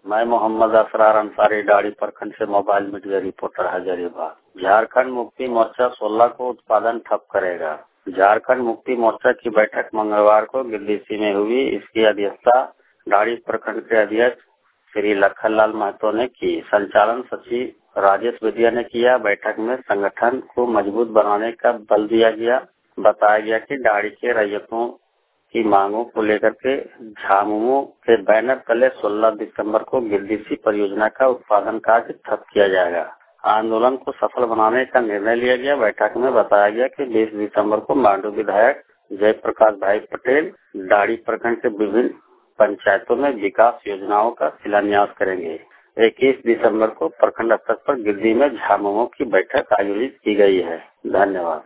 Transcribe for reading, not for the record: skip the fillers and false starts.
मैं मोहम्मद असरार अंसारी डाड़ी प्रखंड से mobile media reporter Hazaribagh. Jharkhand Mukti Morcha 16 को उत्पादन ठप करेगा। झारखंड मुक्ति मोर्चा की बैठक मंगलवार को गिरदीसी में हुई। इसकी अध्यक्षता डाड़ी प्रखंड के अध्यक्ष श्री लखनलाल महतो ने की। संचालन सचिव राजेश विद्या ने किया। बैठक में संगठन को मजबूत बनाने का बल दिया गया। बताया गया कि डाड़ी के रैयतों की मांगों को लेकर के झामुमो के बैनर तले 16 दिसंबर को गिरदीसी परियोजना का उत्पादन कार्य ठप किया जाएगा। आंदोलन को सफल बनाने का निर्णय लिया गया। बैठक में बताया गया कि 20 दिसंबर को मांडू विधायक जयप्रकाश भाई पटेल डाड़ी प्रखंड के विभिन्न पंचायतों में विकास योजनाओं का शिलान्यास करेंगे। 21 दिसंबर को प्रखंड स्तर पर गिरदी में झामुमो की बैठक आयोजित की गई है। धन्यवाद।